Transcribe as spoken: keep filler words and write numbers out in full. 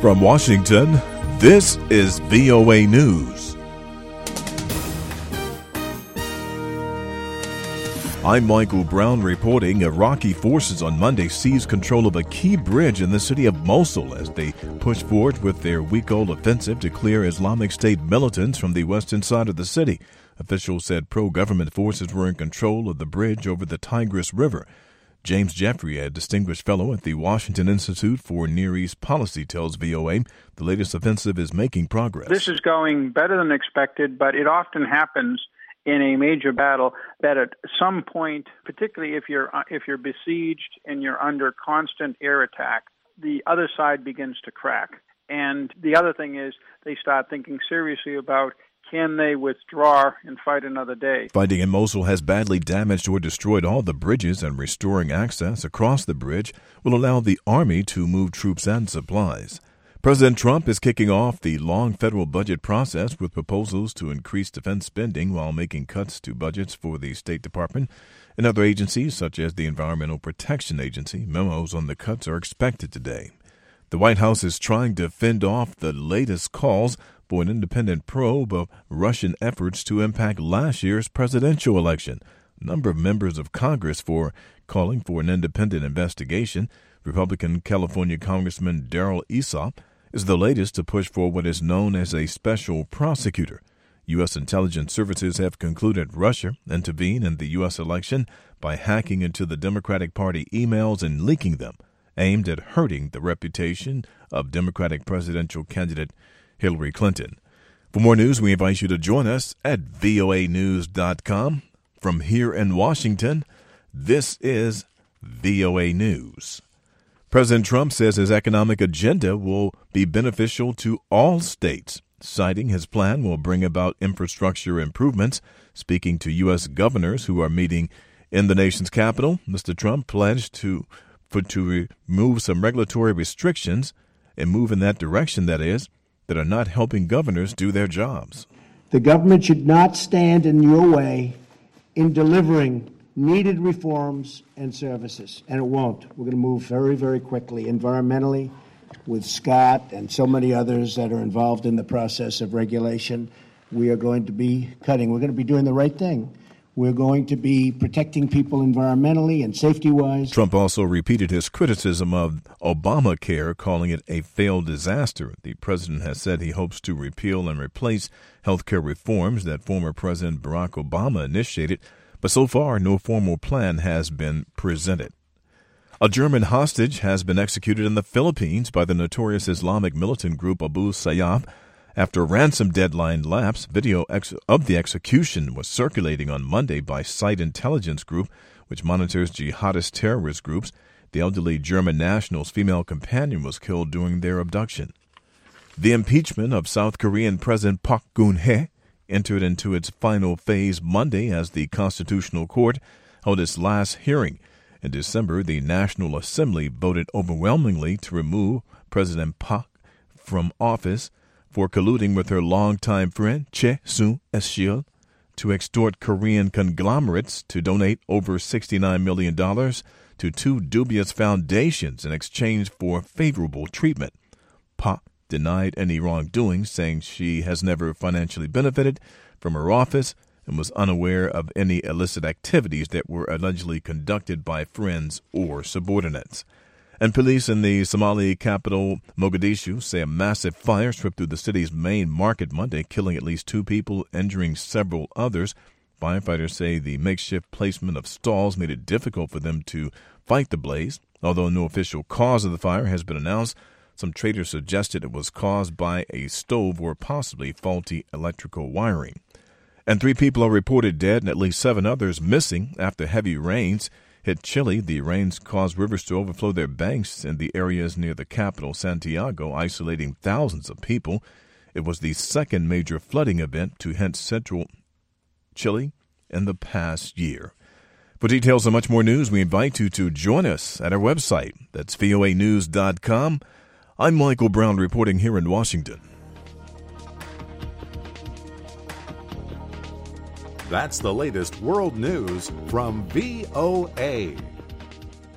From Washington, this is V O A News. I'm Michael Brown reporting. Iraqi forces on Monday seized control of a key bridge in the city of Mosul as they push forward with their week-old offensive to clear Islamic State militants from the western side of the city. Officials said pro-government forces were in control of the bridge over the Tigris River. James Jeffrey, a distinguished fellow at the Washington Institute for Near East Policy, tells V O A the latest offensive is making progress. This is going better than expected, but it often happens in a major battle that at some point, particularly if you're if you're besieged and you're under constant air attack, the other side begins to crack. And the other thing is they start thinking seriously about, can they withdraw and fight another day? Fighting in Mosul has badly damaged or destroyed all the bridges, and restoring access across the bridge will allow the Army to move troops and supplies. President Trump is kicking off the long federal budget process with proposals to increase defense spending while making cuts to budgets for the State Department and other agencies such as the Environmental Protection Agency. Memos on the cuts are expected today. The White House is trying to fend off the latest calls for an independent probe of Russian efforts to impact last year's presidential election. A number of members of Congress for calling for an independent investigation. Republican California Congressman Darrell Issa is the latest to push for what is known as a special prosecutor. U S intelligence services have concluded Russia intervened in the U S election by hacking into the Democratic Party emails and leaking them, aimed at hurting the reputation of Democratic presidential candidate Hillary Clinton. For more news, we invite you to join us at V O A news dot com. From here in Washington, this is V O A News. President Trump says his economic agenda will be beneficial to all states, citing his plan will bring about infrastructure improvements. Speaking to U S governors who are meeting in the nation's capital, Mister Trump pledged to, for, to remove some regulatory restrictions and move in that direction, that is, that are not helping governors do their jobs. The government should not stand in your way in delivering needed reforms and services, and it won't. We're going to move very, very quickly environmentally with Scott and so many others that are involved in the process of regulation. We are going to be cutting. We're going to be doing the right thing. We're going to be protecting people environmentally and safety-wise. Trump also repeated his criticism of Obamacare, calling it a failed disaster. The president has said he hopes to repeal and replace health care reforms that former President Barack Obama initiated, but so far no formal plan has been presented. A German hostage has been executed in the Philippines by the notorious Islamic militant group Abu Sayyaf. After a ransom deadline lapsed, video ex- of the execution was circulating on Monday by Site Intelligence Group, which monitors jihadist terrorist groups. The elderly German national's female companion was killed during their abduction. The impeachment of South Korean President Park Geun-hye entered into its final phase Monday as the Constitutional Court held its last hearing. In December, the National Assembly voted overwhelmingly to remove President Park from office for colluding with her longtime friend Choi Soon-sil to extort Korean conglomerates to donate over sixty-nine million dollars to two dubious foundations in exchange for favorable treatment. Park denied any wrongdoing, saying she has never financially benefited from her office and was unaware of any illicit activities that were allegedly conducted by friends or subordinates. And police in the Somali capital, Mogadishu, say a massive fire swept through the city's main market Monday, killing at least two people, injuring several others. Firefighters say the makeshift placement of stalls made it difficult for them to fight the blaze. Although no official cause of the fire has been announced, some traders suggested it was caused by a stove or possibly faulty electrical wiring. And three people are reported dead and at least seven others missing after heavy rains hit Chile. The rains caused rivers to overflow their banks in the areas near the capital, Santiago, isolating thousands of people. It was the second major flooding event to hit central Chile in the past year. For details on much more news, we invite you to join us at our website. That's V O A news dot com. I'm Michael Brown reporting here in Washington. That's the latest world news from V O A.